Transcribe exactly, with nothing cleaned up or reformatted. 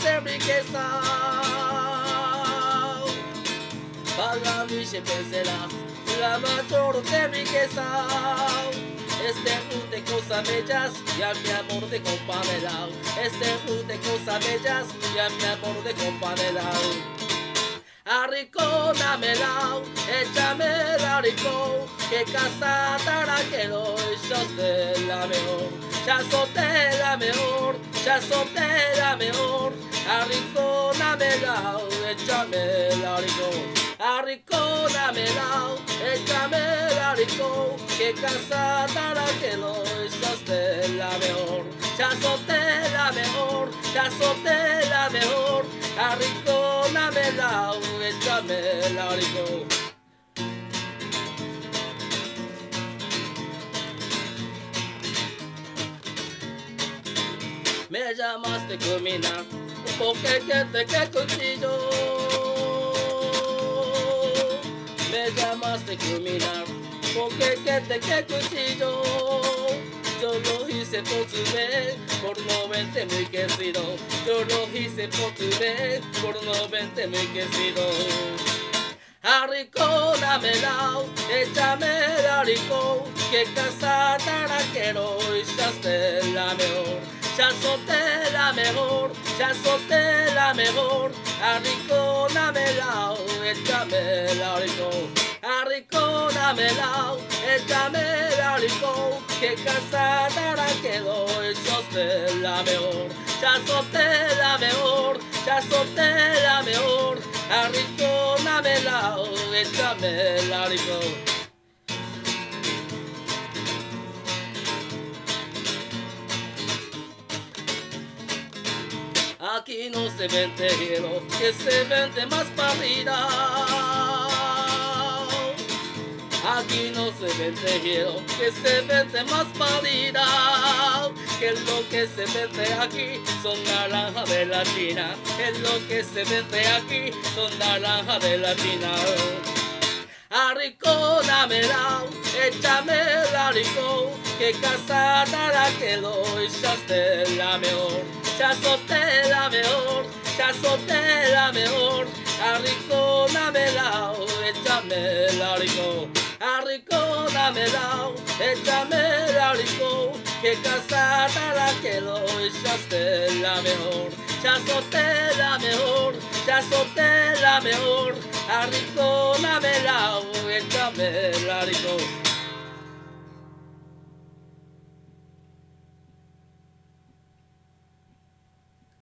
de riqueza. Para mí siempre serás la mayor de riqueza. Este mundo de cosas bellas y a mi amor de companera. Este mundo de cosas bellas y a mi amor de companera. Arricónamela, échamela rico, que casada quiero, ya soy la mejor, ya soy la mejor, ya soy la mejor. Arricónamela, échamela rico, arricónamela, échamela rico, que casada quiero, ya soy la mejor, ya soy la mejor, ya soy la mejor. Arricónamela, échamela rico. Me llamaste culminar un boquete que cuchillo. Me llamaste culminar un boquete que cuchillo. Yo lo hice por tu vez, por no verte muy querido. Yo lo hice por tu vez, por no verte muy querido. Arricónamela, échamela rico, que casada la quiero y ya soy la mejor. Ya soy la mejor, ya soy la mejor. Arricónamela, échamela rico. Arricónamela, échamela rico, que casada la quedo, yo soy la mejor, ya soy la mejor, ya soy la mejor. Arricónamela, échamela rico. Aquí no se vende hielo, que se vende más parrilla. Aquí no se vende hielo, que se vende más parrilla. Que lo que se vende aquí son naranjas de la China. Que lo que se vende aquí son naranjas de la China. Arricónamela, échamela rico, que casada la quedo y ya soy la mejor, ya soy la mejor, ya soy la mejor. Arricónamela, échamela rico, arricónamela, échamela rico, que casada la quedo y ya soy la mejor, ya soy la mejor, ya soy la mejor. Arricónamela, échamela rico.